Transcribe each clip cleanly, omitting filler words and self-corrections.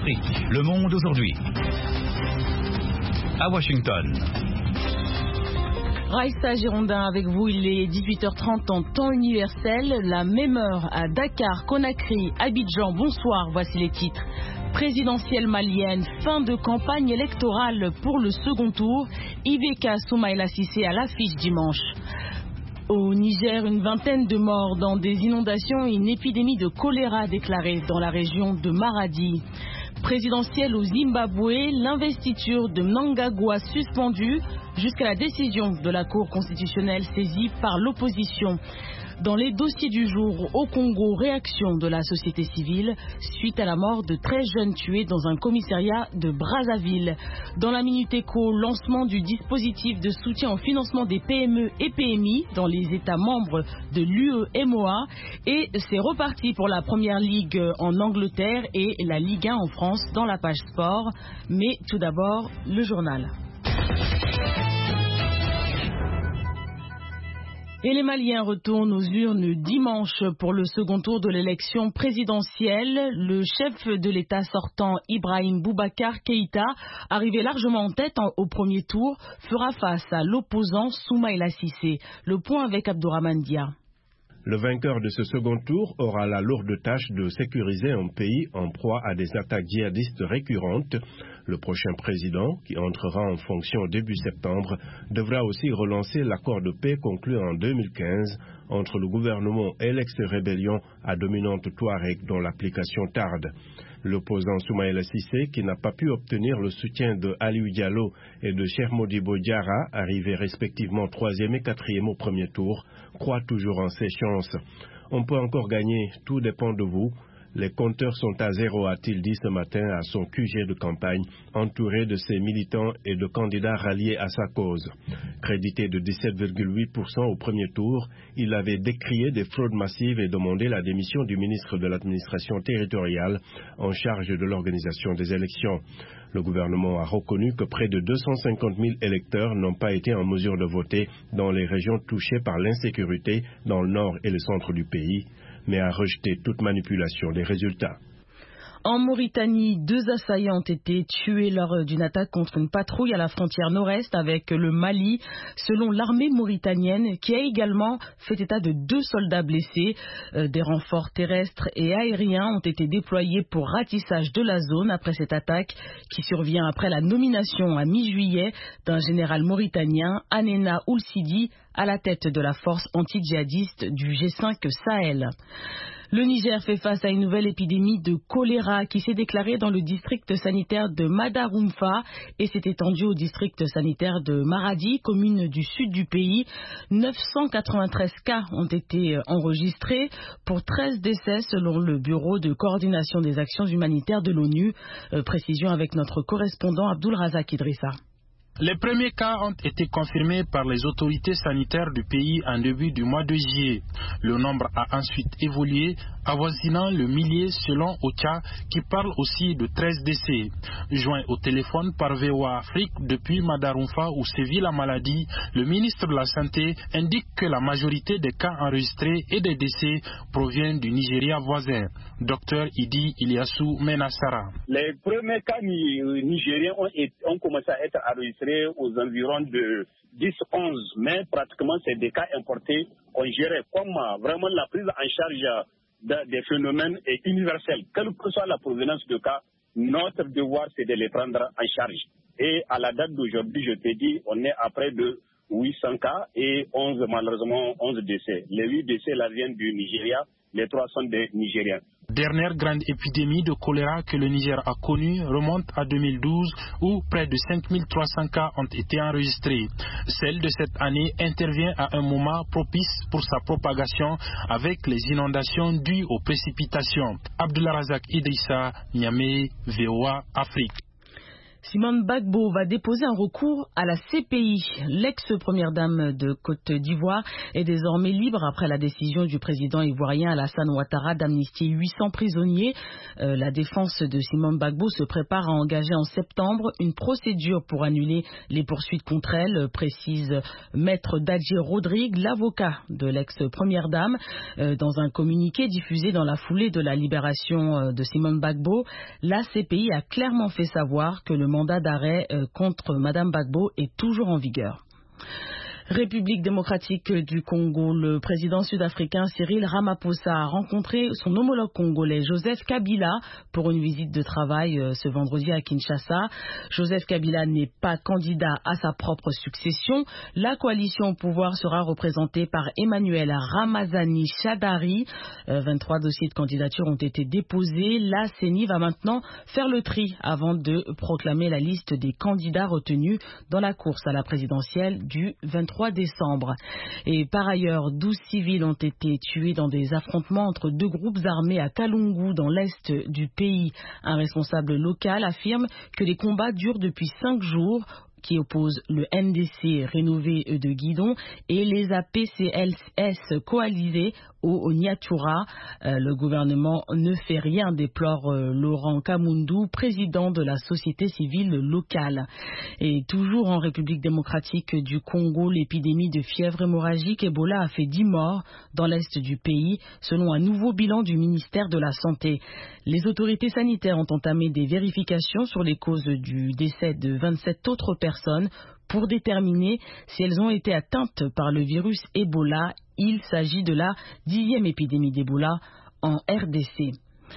Afrique, le monde aujourd'hui. À Washington. Raïssa Girondin avec vous, il est 18h30 en temps universel, la même heure à Dakar, Conakry, Abidjan. Bonsoir, voici les titres. Présidentielle malienne, fin de campagne électorale pour le second tour. Ibeka Soumaïla Cissé à l'affiche dimanche. Au Niger, une vingtaine de morts dans des inondations et une épidémie de choléra déclarée dans la région de Maradi. Présidentielle au Zimbabwe, l'investiture de Mnangagwa suspendue jusqu'à la décision de la Cour constitutionnelle saisie par l'opposition. Dans les dossiers du jour, au Congo, réaction de la société civile suite à la mort de 13 jeunes tués dans un commissariat de Brazzaville. Dans la Minute Éco, lancement du dispositif de soutien au financement des PME et PMI dans les États membres de l'UEMOA. Et c'est reparti pour la Première Ligue en Angleterre et la Ligue 1 en France dans la page sport. Mais tout d'abord, le journal. Et les Maliens retournent aux urnes dimanche pour le second tour de l'élection présidentielle. Le chef de l'État sortant, Ibrahim Boubacar Keïta, arrivé largement en tête au premier tour, fera face à l'opposant Soumaïla Cissé. Le point avec Abdourahmane Dia. Le vainqueur de ce second tour aura la lourde tâche de sécuriser un pays en proie à des attaques djihadistes récurrentes. Le prochain président, qui entrera en fonction début septembre, devra aussi relancer l'accord de paix conclu en 2015 entre le gouvernement et l'ex-rébellion à dominante Touareg dont l'application tarde. L'opposant Soumaïla Cissé, qui n'a pas pu obtenir le soutien de Aliou Diallo et de Cheikh Modibo Diarra, arrivés respectivement 3e et 4e au premier tour, croit toujours en ses chances. On peut encore gagner, tout dépend de vous. Les compteurs sont à zéro, a-t-il dit ce matin à son QG de campagne, entouré de ses militants et de candidats ralliés à sa cause. Crédité de 17,8% au premier tour, il avait décrié des fraudes massives et demandé la démission du ministre de l'administration territoriale en charge de l'organisation des élections. Le gouvernement a reconnu que près de 250 000 électeurs n'ont pas été en mesure de voter dans les régions touchées par l'insécurité dans le nord et le centre du pays, mais a rejeté toute manipulation des résultats. En Mauritanie, 2 assaillants ont été tués lors d'une attaque contre une patrouille à la frontière nord-est avec le Mali, selon l'armée mauritanienne, qui a également fait état de 2 soldats blessés. Des renforts terrestres et aériens ont été déployés pour ratissage de la zone après cette attaque, qui survient après la nomination à mi-juillet d'un général mauritanien, Anena Oulsidi, à la tête de la force anti-djihadiste du G5 Sahel. Le Niger fait face à une nouvelle épidémie de choléra qui s'est déclarée dans le district sanitaire de Madaroumfa et s'est étendue au district sanitaire de Maradi, commune du sud du pays. 993 cas ont été enregistrés pour 13 décès selon le Bureau de coordination des actions humanitaires de l'ONU. Précision avec notre correspondant Abdul Razak Idrissa. Les premiers cas ont été confirmés par les autorités sanitaires du pays en début du mois de juillet. Le nombre a ensuite évolué, avoisinant le millier selon OCHA, qui parle aussi de 13 décès. Joint au téléphone par VOA Afrique depuis Madaroumfa où sévit la maladie, le ministre de la Santé indique que la majorité des cas enregistrés et des décès proviennent du Nigeria voisin. Dr Idi Ilyasu Menassara. Les premiers cas nigériens ont commencé à être enregistrés aux environs de 10-11, mais pratiquement c'est des cas importés qu'on gérait. Comme vraiment la prise en charge des phénomènes est universelle. Quelle que soit la provenance de cas, notre devoir c'est de les prendre en charge. Et à la date d'aujourd'hui, je te dis, on est à près de 800 cas et 11 malheureusement 11 décès. Les 8 décès là viennent du Nigeria, les 3 sont des Nigériens. Dernière grande épidémie de choléra que le Niger a connue remonte à 2012 où près de 5300 cas ont été enregistrés. Celle de cette année intervient à un moment propice pour sa propagation avec les inondations dues aux précipitations. Abdullah Razak Idrissa, Niamey, VOA Afrique. Simone Bagbo va déposer un recours à la CPI. L'ex-première dame de Côte d'Ivoire est désormais libre après la décision du président ivoirien Alassane Ouattara d'amnistier 800 prisonniers. La défense de Simone Bagbo se prépare à engager en septembre une procédure pour annuler les poursuites contre elle, précise Maître Dadje Rodrigue, l'avocat de l'ex-première dame. Dans un communiqué diffusé dans la foulée de la libération de Simone Bagbo, la CPI a clairement fait savoir que le mandat d'arrêt contre Madame Bagbo est toujours en vigueur. République démocratique du Congo, le président sud-africain Cyril Ramaphosa a rencontré son homologue congolais Joseph Kabila pour une visite de travail ce vendredi à Kinshasa. Joseph Kabila n'est pas candidat à sa propre succession. La coalition au pouvoir sera représentée par Emmanuel Ramazani Shadari. 23 dossiers de candidature ont été déposés. La CENI va maintenant faire le tri avant de proclamer la liste des candidats retenus dans la course à la présidentielle du 23 décembre. Et par ailleurs, 12 civils ont été tués dans des affrontements entre deux groupes armés à Kalungu dans l'est du pays. Un responsable local affirme que les combats durent depuis 5 jours, qui oppose le NDC rénové de Guidon et les APCLS coalisés au Niatura. Le gouvernement ne fait rien, déplore Laurent Kamundou, président de la société civile locale. Et toujours en République démocratique du Congo, l'épidémie de fièvre hémorragique Ebola a fait 10 morts dans l'est du pays, selon un nouveau bilan du ministère de la Santé. Les autorités sanitaires ont entamé des vérifications sur les causes du décès de 27 autres personnes pour déterminer si elles ont été atteintes par le virus Ebola. Il s'agit de la 10e épidémie d'Ebola en RDC.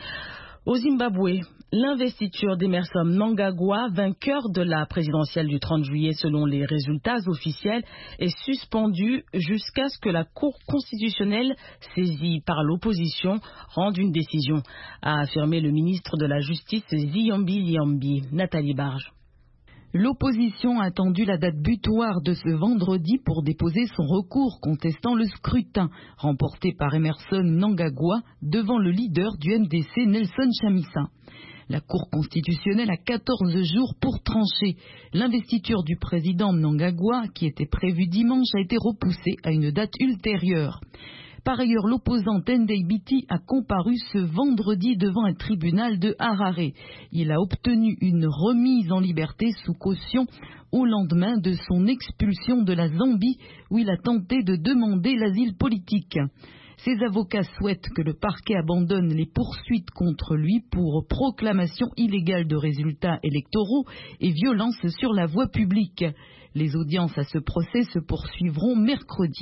Au Zimbabwe, l'investiture d'Emmerson Mnangagwa, vainqueur de la présidentielle du 30 juillet selon les résultats officiels, est suspendue jusqu'à ce que la Cour constitutionnelle, saisie par l'opposition, rende une décision, a affirmé le ministre de la Justice Ziyambi Liambi. Nathalie Barge. L'opposition a attendu la date butoir de ce vendredi pour déposer son recours contestant le scrutin remporté par Emmerson Mnangagwa devant le leader du MDC Nelson Chamisa. La Cour constitutionnelle a 14 jours pour trancher. L'investiture du président Mnangagwa, qui était prévue dimanche, a été repoussée à une date ultérieure. Par ailleurs, l'opposant Tendai Biti a comparu ce vendredi devant un tribunal de Harare. Il a obtenu une remise en liberté sous caution au lendemain de son expulsion de la Zambie, où il a tenté de demander l'asile politique. Ses avocats souhaitent que le parquet abandonne les poursuites contre lui pour proclamation illégale de résultats électoraux et violence sur la voie publique. Les audiences à ce procès se poursuivront mercredi.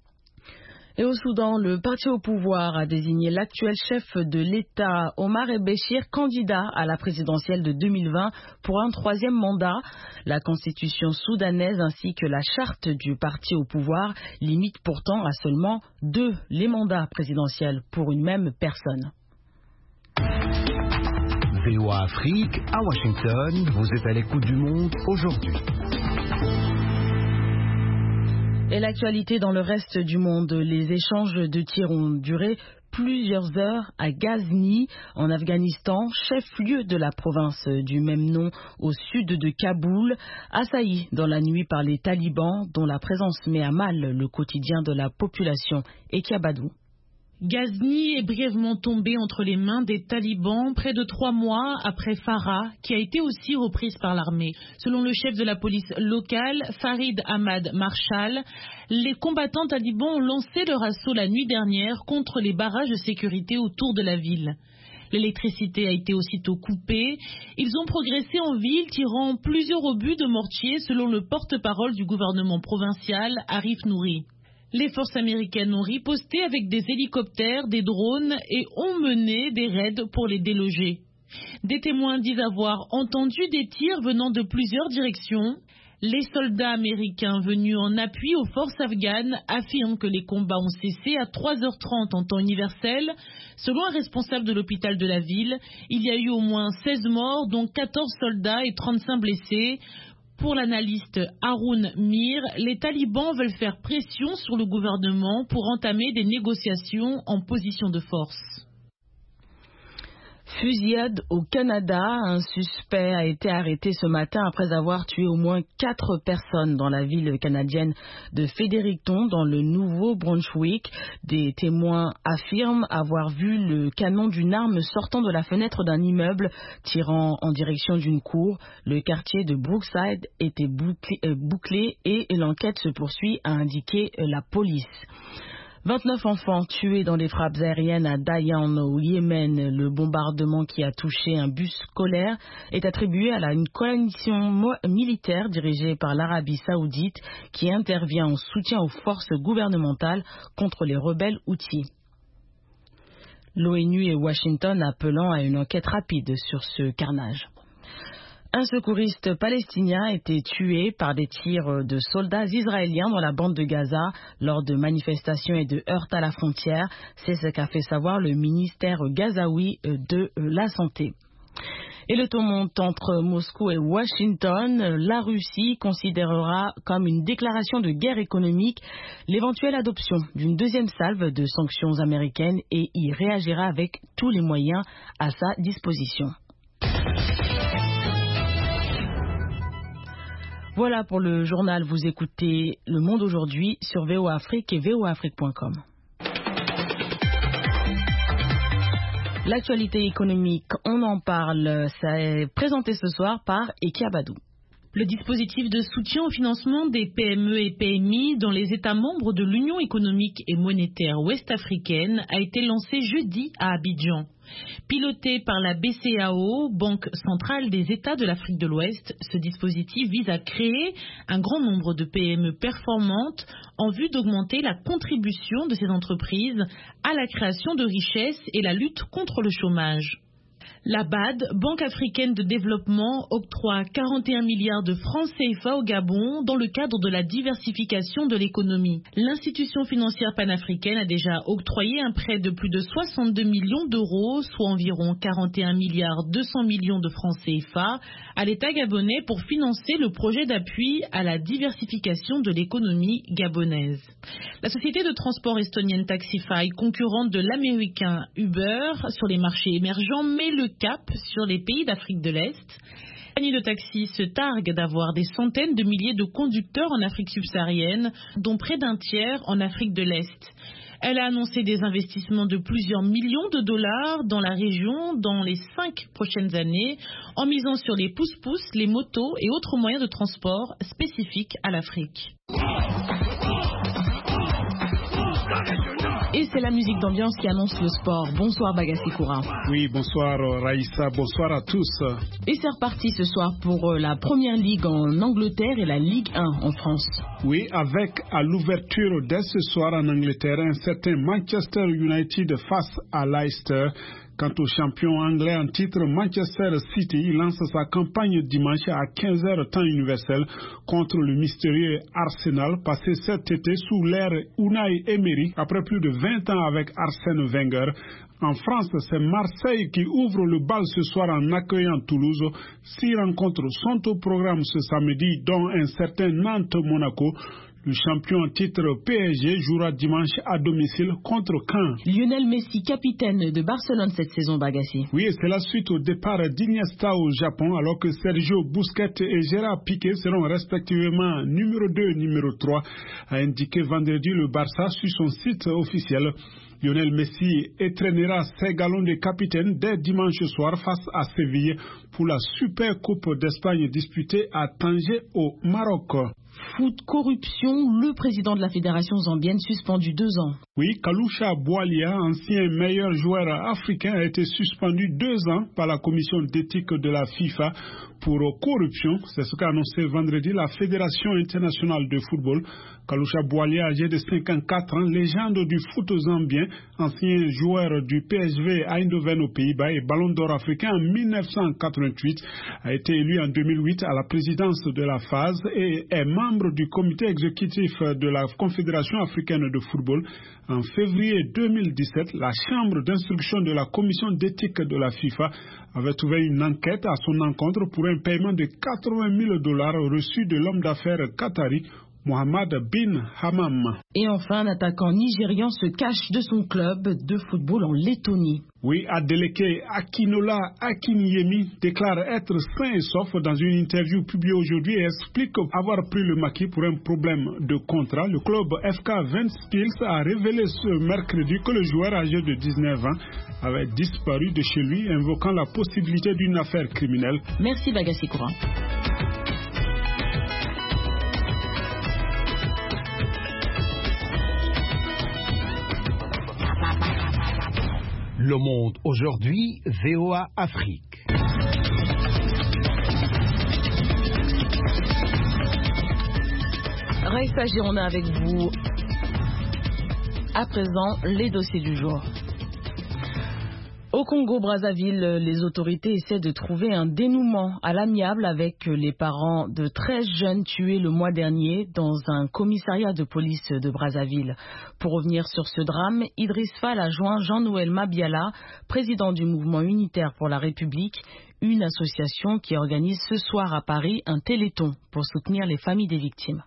Et au Soudan, le parti au pouvoir a désigné l'actuel chef de l'État, Omar el-Béchir, candidat à la présidentielle de 2020 pour un 3e mandat. La constitution soudanaise ainsi que la charte du parti au pouvoir limitent pourtant à seulement 2 les mandats présidentiels pour une même personne. VOA Afrique, à Washington, vous êtes à l'écoute du monde aujourd'hui. Et l'actualité dans le reste du monde, les échanges de tirs ont duré plusieurs heures à Ghazni, en Afghanistan, chef-lieu de la province du même nom au sud de Kaboul, assailli dans la nuit par les talibans dont la présence met à mal le quotidien de la population. Ekiabadou. Ghazni est brièvement tombé entre les mains des talibans près de 3 mois après Farah, qui a été aussi reprise par l'armée. Selon le chef de la police locale, Farid Ahmad Marshall, les combattants talibans ont lancé leur assaut la nuit dernière contre les barrages de sécurité autour de la ville. L'électricité a été aussitôt coupée. Ils ont progressé en ville, tirant plusieurs obus de mortier, selon le porte-parole du gouvernement provincial, Arif Nouri. Les forces américaines ont riposté avec des hélicoptères, des drones et ont mené des raids pour les déloger. Des témoins disent avoir entendu des tirs venant de plusieurs directions. Les soldats américains venus en appui aux forces afghanes affirment que les combats ont cessé à 3h30 en temps universel. Selon un responsable de l'hôpital de la ville, il y a eu au moins 16 morts, dont 14 soldats et 35 blessés. Pour l'analyste Haroun Mir, les talibans veulent faire pression sur le gouvernement pour entamer des négociations en position de force. Fusillade au Canada, un suspect a été arrêté ce matin après avoir tué au moins 4 personnes dans la ville canadienne de Fredericton dans le Nouveau-Brunswick. Des témoins affirment avoir vu le canon d'une arme sortant de la fenêtre d'un immeuble tirant en direction d'une cour. Le quartier de Brookside était bouclé et l'enquête se poursuit, a indiqué la police. 29 enfants tués dans des frappes aériennes à Dayan au Yémen. Le bombardement qui a touché un bus scolaire est attribué à une coalition militaire dirigée par l'Arabie Saoudite qui intervient en soutien aux forces gouvernementales contre les rebelles houthis. L'ONU et Washington appelant à une enquête rapide sur ce carnage. Un secouriste palestinien a été tué par des tirs de soldats israéliens dans la bande de Gaza lors de manifestations et de heurts à la frontière. C'est ce qu'a fait savoir le ministère gazaoui de la Santé. Et le ton monte entre Moscou et Washington. La Russie considérera comme une déclaration de guerre économique l'éventuelle adoption d'une deuxième salve de sanctions américaines et y réagira avec tous les moyens à sa disposition. Voilà pour le journal. Vous écoutez Le Monde aujourd'hui sur VOA Afrique et voaafrique.com. L'actualité économique, on en parle. Ça est présenté ce soir par Eki Abadou. Le dispositif de soutien au financement des PME et PMI dans les États membres de l'Union économique et monétaire ouest-africaine a été lancé jeudi à Abidjan. Piloté par la BCAO, Banque centrale des États de l'Afrique de l'Ouest, ce dispositif vise à créer un grand nombre de PME performantes en vue d'augmenter la contribution de ces entreprises à la création de richesses et la lutte contre le chômage. La BAD, Banque africaine de développement, octroie 41 milliards de francs CFA au Gabon dans le cadre de la diversification de l'économie. L'institution financière panafricaine a déjà octroyé un prêt de plus de 62 millions d'euros, soit environ 41 milliards 200 millions de francs CFA, à l'État gabonais pour financer le projet d'appui à la diversification de l'économie gabonaise. La société de transport estonienne Taxify, concurrente de l'américain Uber sur les marchés émergents, met le cap sur les pays d'Afrique de l'Est. La compagnie de taxi se targue d'avoir des centaines de milliers de conducteurs en Afrique subsaharienne, dont près d'un tiers en Afrique de l'Est. Elle a annoncé des investissements de plusieurs millions de dollars dans la région dans les 5 prochaines années, en misant sur les pousse-pousse, les motos et autres moyens de transport spécifiques à l'Afrique. Et c'est la musique d'ambiance qui annonce le sport. Bonsoir Bagassi Koura. Oui, bonsoir Raïssa, bonsoir à tous. Et c'est reparti ce soir pour la Première Ligue en Angleterre et la Ligue 1 en France. Oui, avec à l'ouverture dès ce soir en Angleterre un certain Manchester United face à Leicester. Quant au champion anglais en titre, Manchester City lance sa campagne dimanche à 15h temps universel contre le mystérieux Arsenal, passé cet été sous l'ère Unai Emery après plus de 20 ans avec Arsène Wenger. En France, c'est Marseille qui ouvre le bal ce soir en accueillant Toulouse. 6 rencontres sont au programme ce samedi, dont un certain Nantes-Monaco. Le champion en titre PSG jouera dimanche à domicile contre Caen. Lionel Messi, capitaine de Barcelone cette saison, Bagassi. Oui, c'est la suite au départ d'Iniesta au Japon, alors que Sergio Busquets et Gérard Piqué seront respectivement numéro 2 et numéro 3, a indiqué vendredi le Barça sur son site officiel. Lionel Messi étreignera ses galons de capitaine dès dimanche soir face à Séville pour la Super Coupe d'Espagne disputée à Tanger au Maroc. Foot, corruption, le président de la fédération zambienne suspendu 2 ans. Oui, Kalusha Bwalia, ancien meilleur joueur africain, a été suspendu 2 ans par la commission d'éthique de la FIFA pour corruption. C'est ce qu'a annoncé vendredi la Fédération internationale de football. Kalusha Bwalia, âgé de 54 ans, légende du foot zambien, ancien joueur du PSV Eindhoven aux Pays-Bas et ballon d'or africain en 1988, a été élu en 2008 à la présidence de la FAS et est membre du comité exécutif de la Confédération africaine de football. En février 2017, la chambre d'instruction de la commission d'éthique de la FIFA avait ouvert une enquête à son encontre pour un paiement de $80 000 reçu de l'homme d'affaires qatari Mohamed bin Hammam. Et enfin, un attaquant nigérian se cache de son club de football en Lettonie. Oui, Adeleke Akinola Akinyemi déclare être sain et sauf dans une interview publiée aujourd'hui et explique avoir pris le maquis pour un problème de contrat. Le club FK Ventspils a révélé ce mercredi que le joueur âgé de 19 ans avait disparu de chez lui, invoquant la possibilité d'une affaire criminelle. Merci Bagassi Courant. Le Monde aujourd'hui, VOA Afrique. Raissa Girona avec vous. À présent, les dossiers du jour. Au Congo-Brazzaville, les autorités essaient de trouver un dénouement à l'amiable avec les parents de 13 jeunes tués le mois dernier dans un commissariat de police de Brazzaville. Pour revenir sur ce drame, Idriss Fall a joint Jean-Noël Mabiala, président du mouvement unitaire pour la République, une association qui organise ce soir à Paris un téléthon pour soutenir les familles des victimes.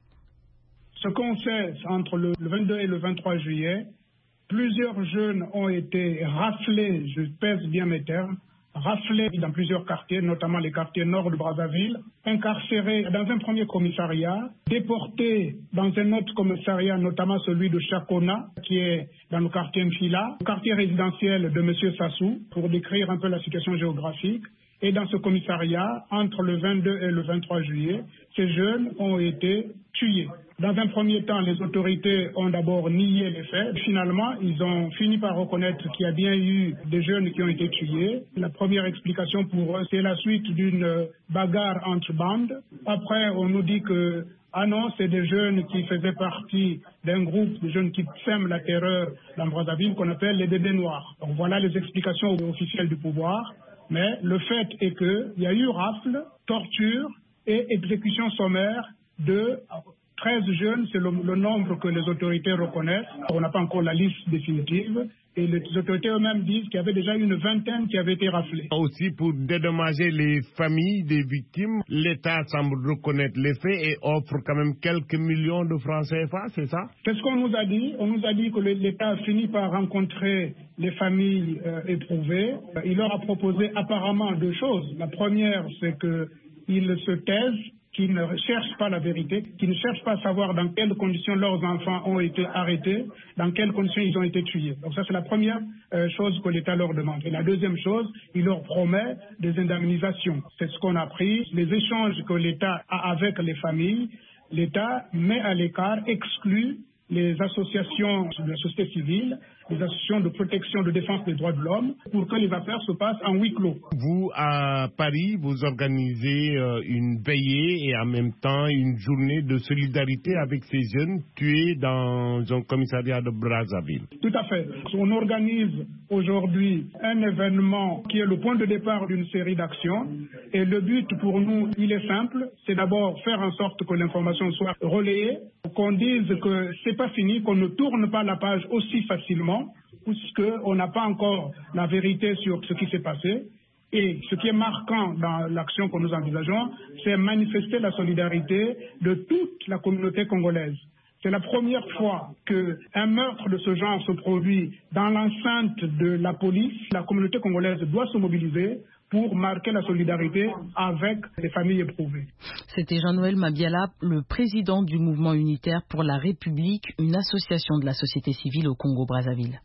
Ce qu'on sait, entre le 22 et le 23 juillet, plusieurs jeunes ont été raflés, je pèse bien mes termes, raflés dans plusieurs quartiers, notamment les quartiers nord de Brazzaville, incarcérés dans un premier commissariat, déportés dans un autre commissariat, notamment celui de Chakona, qui est dans le quartier Mfila, le quartier résidentiel de M. Sassou, pour décrire un peu la situation géographique. Et dans ce commissariat, entre le 22 et le 23 juillet, ces jeunes ont été tués. Dans un premier temps, les autorités ont d'abord nié les faits. Finalement, ils ont fini par reconnaître qu'il y a bien eu des jeunes qui ont été tués. La première explication pour eux, c'est la suite d'une bagarre entre bandes. Après, on nous dit que non, c'est des jeunes qui faisaient partie d'un groupe de jeunes qui sèment la terreur dans Brazzaville qu'on appelle les bébés noirs. Donc voilà les explications officielles du pouvoir. Mais le fait est qu'il y a eu rafle, torture et exécution sommaire de 13 jeunes, c'est le nombre que les autorités reconnaissent. On n'a pas encore la liste définitive. Et les autorités eux-mêmes disent qu'il y avait déjà une vingtaine qui avaient été raflés. Aussi, pour dédommager les familles des victimes, l'État semble reconnaître les faits et offre quand même quelques millions de francs CFA, c'est ça? C'est ce qu'on nous a dit. On nous a dit que l'État a fini par rencontrer les familles éprouvées. Il leur a proposé apparemment deux choses. La première, c'est qu'ils se taisent, qui ne cherchent pas la vérité, qui ne cherchent pas à savoir dans quelles conditions leurs enfants ont été arrêtés, dans quelles conditions ils ont été tués. Donc ça, c'est la première chose que l'État leur demande. Et la deuxième chose, il leur promet des indemnisations. C'est ce qu'on a pris. Les échanges que l'État a avec les familles, l'État met à l'écart, exclut les associations de la société civile, les associations de protection, de défense des droits de l'homme, pour que les affaires se passent en huis clos. Vous, à Paris, vous organisez une veillée et en même temps une journée de solidarité avec ces jeunes tués dans un commissariat de Brazzaville. Tout à fait. On organise aujourd'hui un événement qui est le point de départ d'une série d'actions. Et le but pour nous, il est simple, c'est d'abord faire en sorte que l'information soit relayée, qu'on dise que c'est pas fini, qu'on ne tourne pas la page aussi facilement, puisqu'on n'a pas encore la vérité sur ce qui s'est passé. Et ce qui est marquant dans l'action que nous envisageons, c'est manifester la solidarité de toute la communauté congolaise. C'est la première fois qu'un meurtre de ce genre se produit dans l'enceinte de la police. La communauté congolaise doit se mobiliser pour marquer la solidarité avec les familles éprouvées. C'était Jean-Noël Mabiala, le président du mouvement unitaire pour la République, une association de la société civile au Congo-Brazzaville.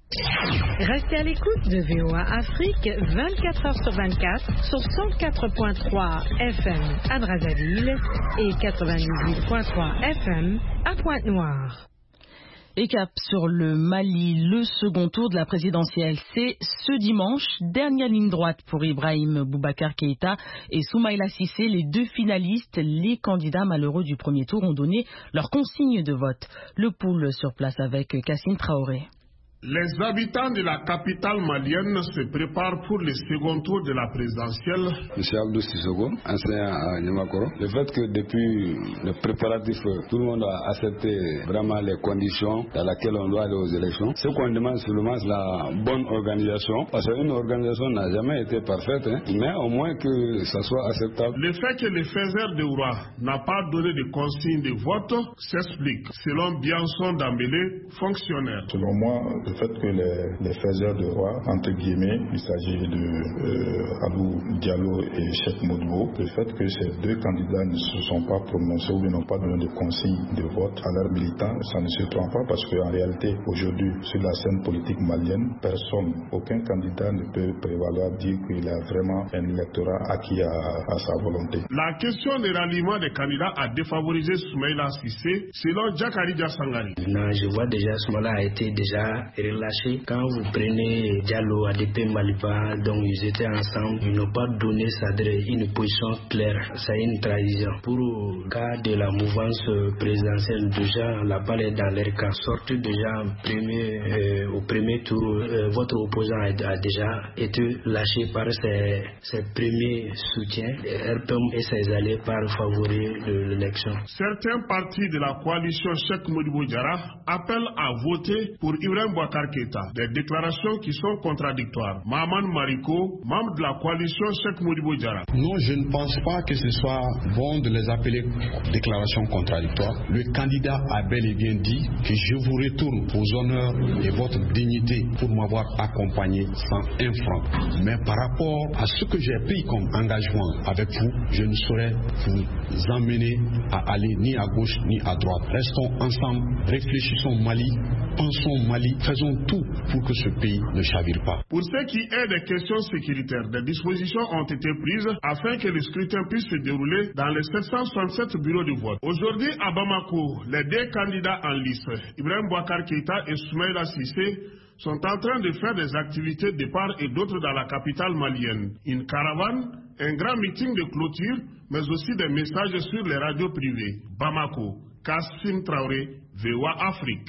Restez à l'écoute de VOA Afrique 24 heures sur 24 sur 104.3 FM à Brazzaville et 98.3 FM à Pointe-Noire. Et cap sur le Mali, le second tour de la présidentielle, c'est ce dimanche. Dernière ligne droite pour Ibrahim Boubacar Keïta et Soumaïla Cissé, les deux finalistes. Les candidats malheureux du premier tour ont donné leur consigne de vote. Le pool sur place avec Cassine Traoré. Les habitants de la capitale malienne se préparent pour le second tour de la présidentielle. Monsieur Abdou Sissoko, enseignant à Niamakoro. Le fait que depuis le préparatif, tout le monde a accepté vraiment les conditions dans lesquelles on doit aller aux élections. Ce qu'on demande seulement, c'est la bonne organisation. Parce qu'une organisation n'a jamais été parfaite, mais au moins que ça soit acceptable. Le fait que le faiseur de roi n'a pas donné de consigne de vote s'explique, selon Bianson Dambélé, fonctionnaire. Selon moi, Le fait que les faiseurs de roi, entre guillemets, il s'agit de Abou Diallo et Cheikh Modbo, le fait que ces deux candidats ne se sont pas prononcés ou n'ont pas donné de consignes de vote à leurs militants, ça ne se trompe pas parce qu'en réalité, aujourd'hui, sur la scène politique malienne, aucun candidat ne peut prévaloir dire qu'il a vraiment un électorat acquis à sa volonté. La question des ralliements des candidats a défavorisé Soumaïla Cissé, selon Jakari Sangari. Non, je vois déjà Soumaïla a été déjà relâché. Quand vous prenez Diallo, ADP, Malipa, donc ils étaient ensemble, ils n'ont pas donné une position claire. C'est une trahison. Pour le cas de la mouvance présidentielle, déjà la balle est dans l'air. Quand sortez déjà au premier tour, votre opposant a déjà été lâché par ses premiers soutiens. RPM et ses alliés par favoriser l'élection. Certains partis de la coalition Cheikh Modibo Diarra appellent à voter pour Ibrahim Boubacar Keïta. Des déclarations qui sont contradictoires. Maman Mariko, membre de la coalition Cheikh Modibo Diarra. Non, je ne pense pas que ce soit bon de les appeler déclarations contradictoires. Le candidat a bel et bien dit que je vous retourne aux honneurs et votre dignité pour m'avoir accompagné sans un franc. Mais par rapport à ce que j'ai pris comme engagement avec vous, je ne saurais vous emmener à aller ni à gauche ni à droite. Restons ensemble, réfléchissons Mali, pensons Mali, faisons tout pour que ce pays ne chavire pas. Pour ce qui est des questions sécuritaires, des dispositions ont été prises afin que le scrutin puisse se dérouler dans les 767 bureaux de vote. Aujourd'hui à Bamako, les deux candidats en lice, Ibrahim Boubacar Keïta et Soumaïla Cissé, sont en train de faire des activités de part et d'autre dans la capitale malienne. Une caravane, un grand meeting de clôture, mais aussi des messages sur les radios privées. Bamako, Kassim Traoré, VOA Afrique.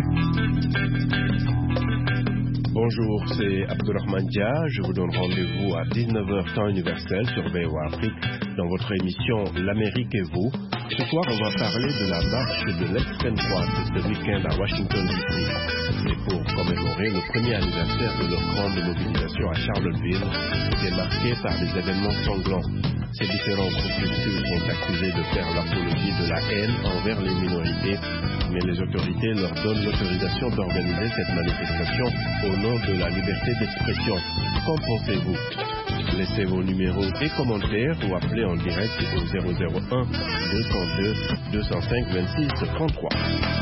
Bonjour, c'est Abdulrahman Dia. Je vous donne rendez-vous à 19h temps universel sur VOA Afrique dans votre émission L'Amérique et vous. Ce soir, on va parler de la marche de l'extrême droite ce week-end à Washington DC. Et pour commémorer le premier anniversaire de leur grande mobilisation à Charlottesville, qui est marqué par des événements sanglants. Ces différents groupuscules sont accusés de faire l'apologie de la haine envers les minorités, mais les autorités leur donnent l'autorisation d'organiser cette manifestation au nom de la liberté d'expression. Qu'en pensez-vous? Laissez vos numéros et commentaires ou appelez en direct au 001 232 205 26 33.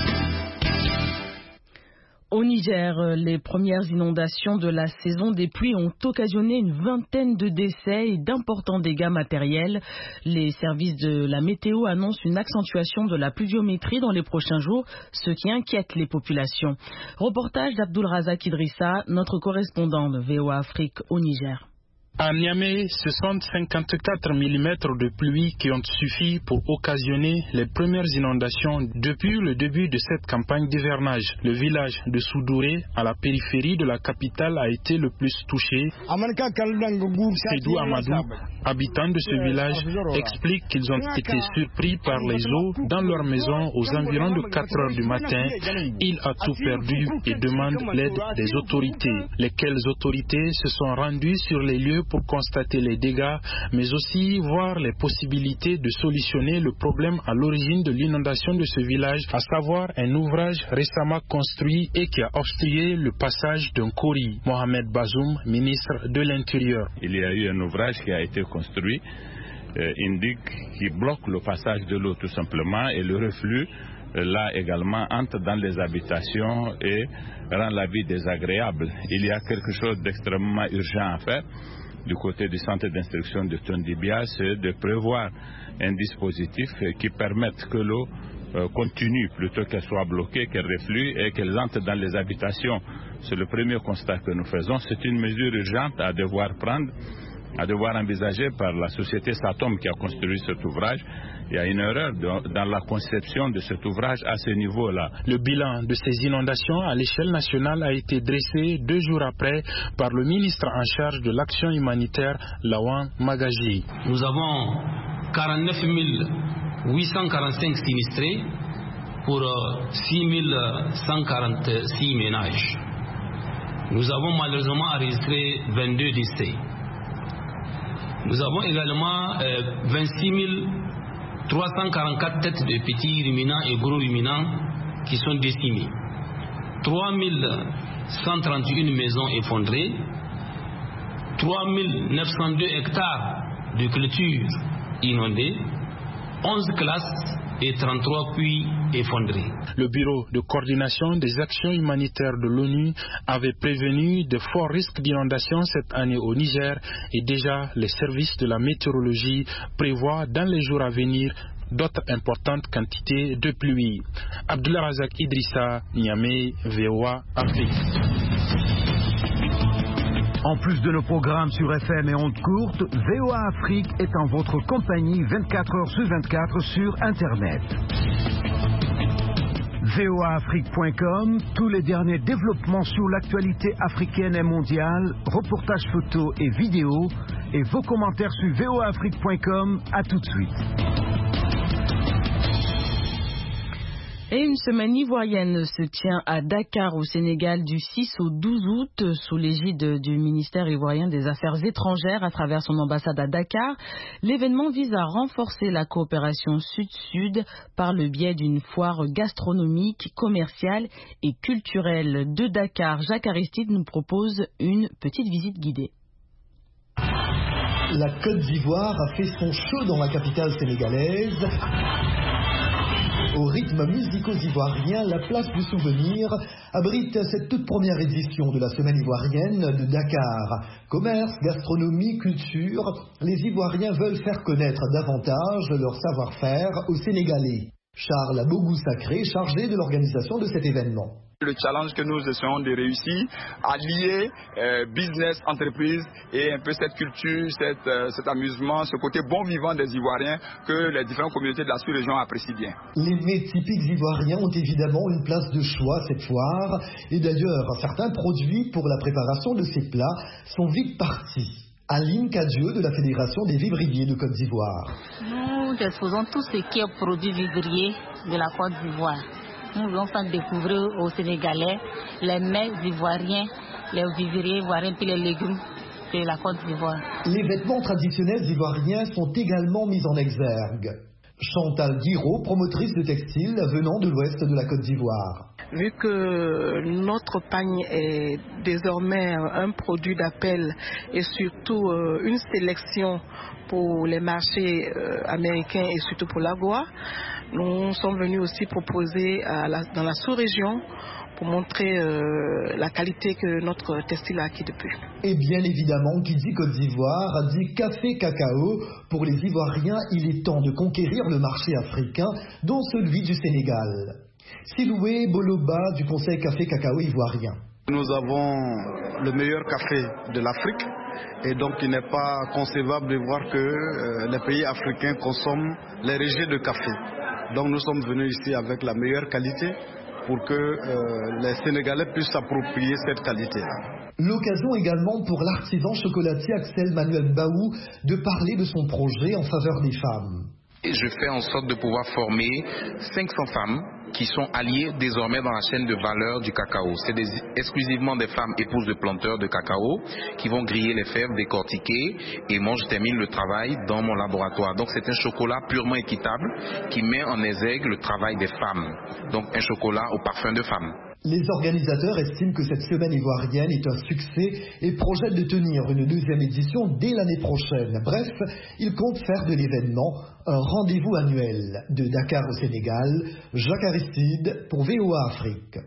Au Niger, les premières inondations de la saison des pluies ont occasionné une vingtaine de décès et d'importants dégâts matériels. Les services de la météo annoncent une accentuation de la pluviométrie dans les prochains jours, ce qui inquiète les populations. Reportage d'Abdul Razak Idrissa, notre correspondant de VOA Afrique au Niger. À Niamey, ce sont 54 mm de pluie qui ont suffi pour occasionner les premières inondations depuis le début de cette campagne d'hivernage. Le village de Soudouré, à la périphérie de la capitale, a été le plus touché. Seydou Amadou, habitant de ce village, explique qu'ils ont été surpris par les eaux dans leur maison aux environs de 4 heures du matin. Il a tout perdu et demande l'aide des autorités. Lesquelles autorités se sont rendues sur les lieux pour constater les dégâts, mais aussi voir les possibilités de solutionner le problème à l'origine de l'inondation de ce village, à savoir un ouvrage récemment construit et qui a obstrué le passage d'un Kori. Mohamed Bazoum, ministre de l'Intérieur. Il y a eu un ouvrage qui a été construit, qui bloque le passage de l'eau tout simplement, et le reflux là également entre dans les habitations et rend la vie désagréable. Il y a quelque chose d'extrêmement urgent à faire du côté du centre d'instruction de Tondibia, c'est de prévoir un dispositif qui permette que l'eau continue plutôt qu'elle soit bloquée, qu'elle reflue et qu'elle entre dans les habitations. C'est le premier constat que nous faisons. C'est une mesure urgente à devoir prendre, à devoir envisager par la société Satom qui a construit cet ouvrage. Il y a une erreur dans la conception de cet ouvrage à ce niveau-là. Le bilan de ces inondations à l'échelle nationale a été dressé 2 jours après par le ministre en charge de l'action humanitaire, Lawan Magaji. Nous avons 49 845 sinistrés pour 6 146 ménages. Nous avons malheureusement enregistré 22 décès. Nous avons également 26 344 têtes de petits ruminants et gros ruminants qui sont décimés. 3 131 maisons effondrées, 3902 hectares de clôtures inondées, 11 classes et 33 puits effondrés. Le Bureau de coordination des actions humanitaires de l'ONU avait prévenu de forts risques d'inondation cette année au Niger et déjà les services de la météorologie prévoient dans les jours à venir d'autres importantes quantités de pluie. Abdullah Razak Idrissa, Niamey, VOA Afrique. En plus de nos programmes sur FM et ondes courtes, VOA Afrique est en votre compagnie 24 heures sur 24 sur Internet. voaafrique.com, tous les derniers développements sur l'actualité africaine et mondiale, reportages photos et vidéos, et vos commentaires sur voaafrique.com. À tout de suite. Et une semaine ivoirienne se tient à Dakar au Sénégal du 6 au 12 août sous l'égide du ministère ivoirien des Affaires étrangères à travers son ambassade à Dakar. L'événement vise à renforcer la coopération sud-sud par le biais d'une foire gastronomique, commerciale et culturelle. De Dakar, Jacques Aristide nous propose une petite visite guidée. La Côte d'Ivoire a fait son show dans la capitale sénégalaise. Au rythme musico-ivoirien, la place du souvenir abrite cette toute première édition de la semaine ivoirienne de Dakar. Commerce, gastronomie, culture, les Ivoiriens veulent faire connaître davantage leur savoir-faire aux Sénégalais. Charles Bogou-Sacré, chargé de l'organisation de cet événement. Le challenge que nous essayons de réussir à lier business, entreprise et un peu cette culture, cet amusement, ce côté bon vivant des Ivoiriens que les différentes communautés de la sous-région apprécient bien. Les mets typiques ivoiriens ont évidemment une place de choix cette foire et d'ailleurs certains produits pour la préparation de ces plats sont vite partis. Aline Kadieu de la Fédération des vivriers de Côte d'Ivoire. Nous exposons tout ce qui est produits vivriers de la Côte d'Ivoire. Nous voulons faire découvrir aux Sénégalais les mets ivoiriens, les vivriers ivoiriens puis les légumes de la Côte d'Ivoire. Les vêtements traditionnels ivoiriens sont également mis en exergue. Chantal Guiraud, promotrice de textile venant de l'ouest de la Côte d'Ivoire. Vu que notre pagne est désormais un produit d'appel et surtout une sélection pour les marchés américains et surtout pour l'AGOA, nous sommes venus aussi proposer dans la sous-région pour montrer la qualité que notre textile a acquis depuis. Et bien évidemment, qui dit Côte d'Ivoire dit café cacao. Pour les Ivoiriens, il est temps de conquérir le marché africain, dont celui du Sénégal. Siloué Boloba du Conseil Café Cacao ivoirien. Nous avons le meilleur café de l'Afrique et donc il n'est pas concevable de voir que les pays africains consomment les régions de café. Donc nous sommes venus ici avec la meilleure qualité pour que les Sénégalais puissent s'approprier cette qualité-là. L'occasion également pour l'artisan chocolatier Axel Manuel Baou de parler de son projet en faveur des femmes. Et je fais en sorte de pouvoir former 500 femmes qui sont alliées désormais dans la chaîne de valeur du cacao. C'est exclusivement des femmes épouses de planteurs de cacao qui vont griller les fèves, décortiquer et moi je termine le travail dans mon laboratoire. Donc c'est un chocolat purement équitable qui met en exergue le travail des femmes. Donc un chocolat au parfum de femme. Les organisateurs estiment que cette semaine ivoirienne est un succès et projettent de tenir une deuxième édition dès l'année prochaine. Bref, ils comptent faire de l'événement un rendez-vous annuel. De Dakar au Sénégal, Jacques Aristide pour VOA Afrique.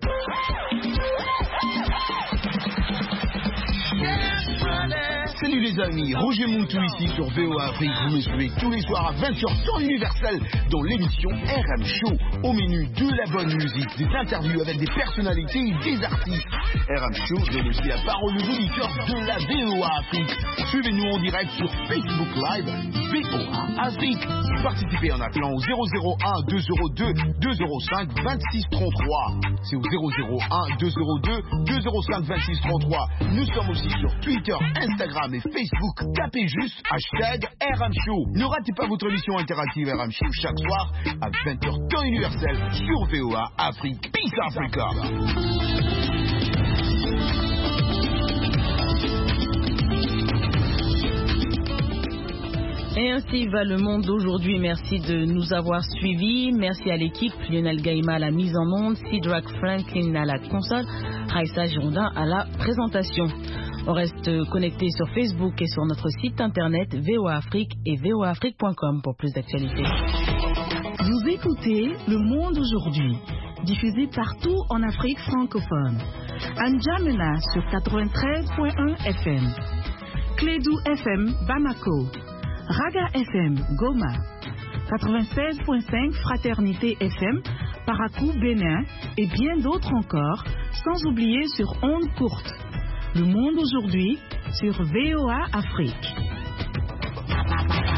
Salut les amis, Roger Moutou ici sur VOA Afrique. Vous me suivez tous les soirs à 20h temps universel dans l'émission RM Show. Au menu de la bonne musique, des interviews avec des personnalités et des artistes. RM Show donne aussi la parole aux auditeurs de la VOA Afrique. Suivez-nous en direct sur Facebook Live, VOA Afrique. Participez en appelant au 001 202 205 26 33. C'est au 001 202 205 26 33. Nous sommes aussi sur Twitter, Instagram et Facebook. Tapez juste hashtag RM Show. Ne ratez pas votre émission interactive RM Show chaque soir à 20h temps universel sur VOA Afrique. Peace Africa. Et ainsi va le monde d'aujourd'hui. Merci de nous avoir suivis. Merci à l'équipe. Lionel Gaïma à la mise en onde, Sidrak Franklin à la console, Raissa Girondin à la présentation. On reste connecté sur Facebook et sur notre site internet VOA Afrique et voaafrique.com pour plus d'actualités. Vous écoutez Le Monde aujourd'hui, diffusé partout en Afrique francophone. À N'Djamena sur 93.1 FM, Clédou FM Bamako, Raga FM Goma, 96.5 Fraternité FM Parakou Bénin et bien d'autres encore, sans oublier sur ondes courtes. Le Monde aujourd'hui sur VOA Afrique.